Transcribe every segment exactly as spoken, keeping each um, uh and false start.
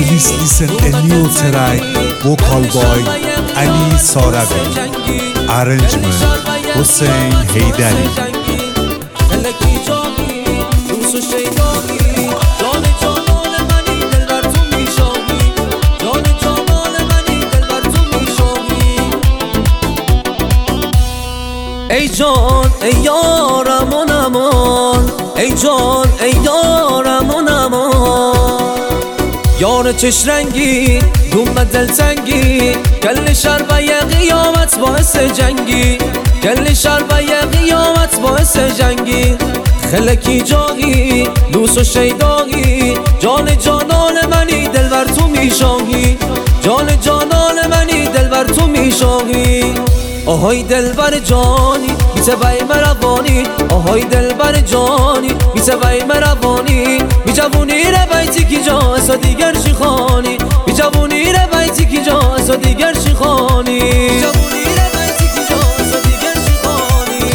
Please listen a new track, vocal by Ali Sarabi, arrangement Hussein Heydari. ای جان ای یارم و نمان، ای جان ای یارم و نمان، یار چش رنگی دوم دلتنگی، کل شربه قیامت باعث جنگی، کل شربه قیامت باعث جنگی، خلکی جاگی لوس و شیداگی، جان جانان منی دلبر تو میشاهی، جان جانان منی دلبر تو میشاهی. آهای دلبر جانی میتبعی مروانی، آهای دلبر جانی میتبعی مروانی، می جوونی ره بیتی کی جا اسا دیگر چی خانی، می جوونی ره بیتی کی جا اسا دیگر چی خانی، می جوونی ره بیتی کی جا اسا دیگر چی خانی.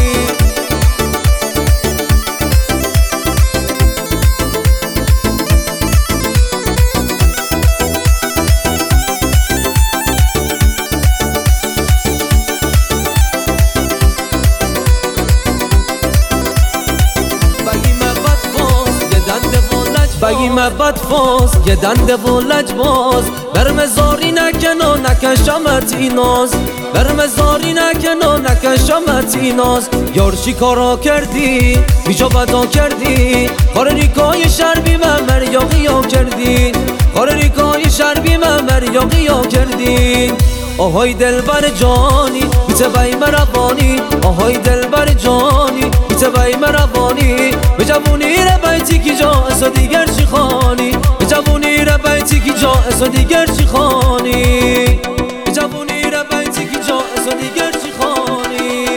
بگی مبد فاز یه دنده و لجباز، برم زاری نکن و نکشمت ایناز، برم زاری نکن و نکشمت ایناز. یار چی کارا کردی بیجا بدا کردی، خار ریکای شربی من مریاقیا کردی، خار ریکای شربی من مریاقیا کردی. آهای دلبر جانی میتبعی مروانی، آهای دلبر جانی میتبعی مروانی، به جوونی ره بیتی کی جا اسا دیگر چی خانی، به جوونی ره بیتی کی جا اسا دیگر چی خانی، به جوونی ره بیتی کی جا اسا دیگر چی خانی.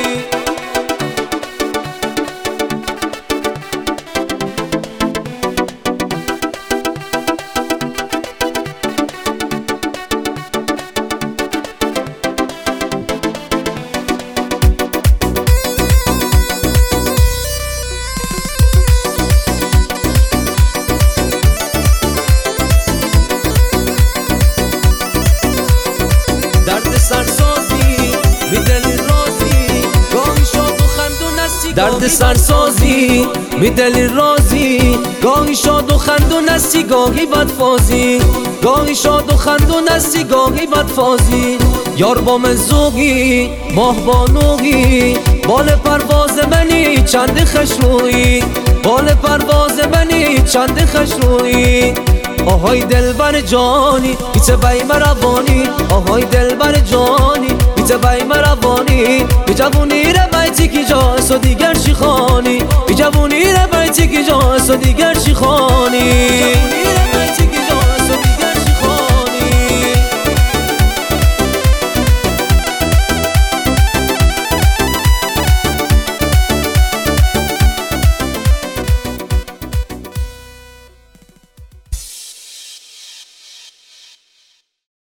درد سرسازی می دلی رازی، گاهی شاد و خندون هستی، درد سرسازی می دلی رازی، گاهی شاد و خندون هستی گاهی بدفازی، گاهی شاد و خندون هستی گاهی بدفازی. یار با مزوقی ماه بانوقی، بال پرواز منی چند خشرویی، بال پرواز منی چند خشرویی. آهای دلبر جانی میتبعی مروانی، آهای دلبر جانی میتبعی مروانی، به جوونی ره بیتی کی جا اسا دیگر چی خانی، به جوونی ره بیتی کی جا اسا دیگر چی خانی.